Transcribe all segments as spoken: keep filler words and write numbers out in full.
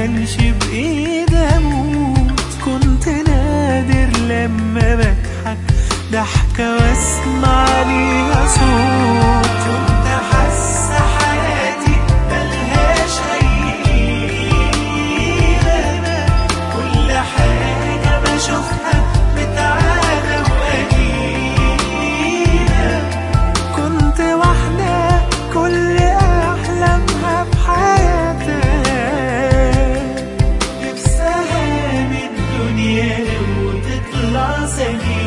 كانش بإيدي أموت. كنت نادر لما بضحك ضحكة واسمع ليها صوت. كنت حاسة حياتي ملهاش أي قيمة، كل حاجة بشوفها متعادة وقديمة. كنت واحدة كل أحلامها بحياتها، نفسها من الدنيا لو تطلع سليمة.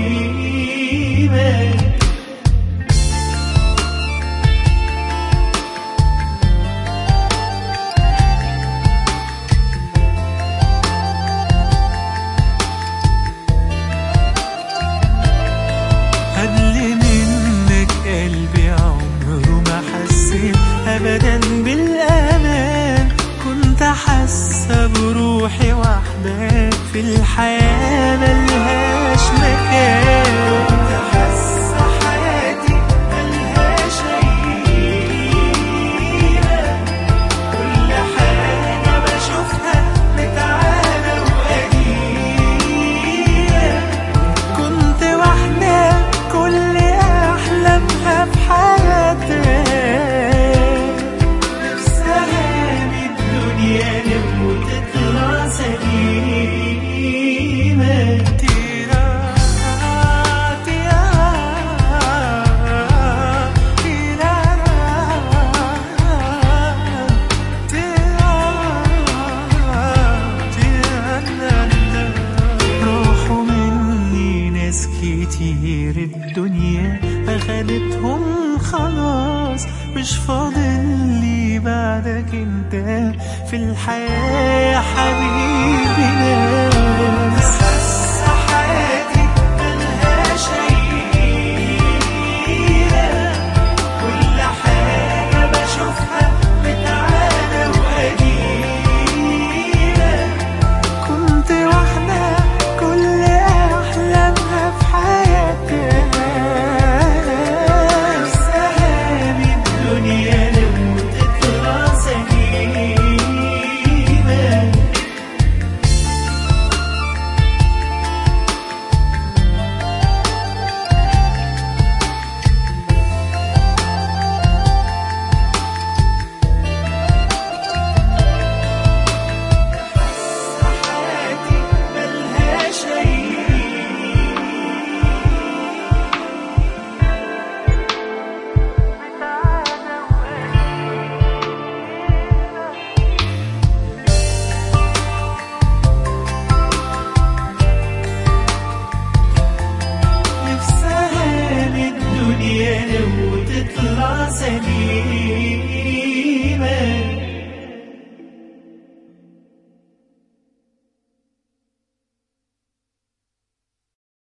قبل منك قلبي عمره ما حسيت أبدا بالأمان. كنت حاسة بروحي واحدة في الحياة ملهاش مكان. كنت حاسة حياتي ملهاش أي قيمة، كل حاجة بشوفها متعادة وقديمة. كنت واحدة كل أحلامها بحياتها، نفسها من الدنيا لو تطلع سليمة. تيرا تيرا تيرا تيرا تيرا. راحوا مني ناس كتير الدنيا أخدتهم خلاص، مش فاضل لي بعدك انت في الحياة يا حبيبي ناس. حاسة حياتي ملهاش أي قيمة، كل حاجة بشوفها متعادة وقديمة. كنت واحدة كل أحلامها في حياتها، نفسها من الدنيا لو تطلع سليمة. حياتي ملهاش أي نفسها من الدنيا لو تطلع سليمة.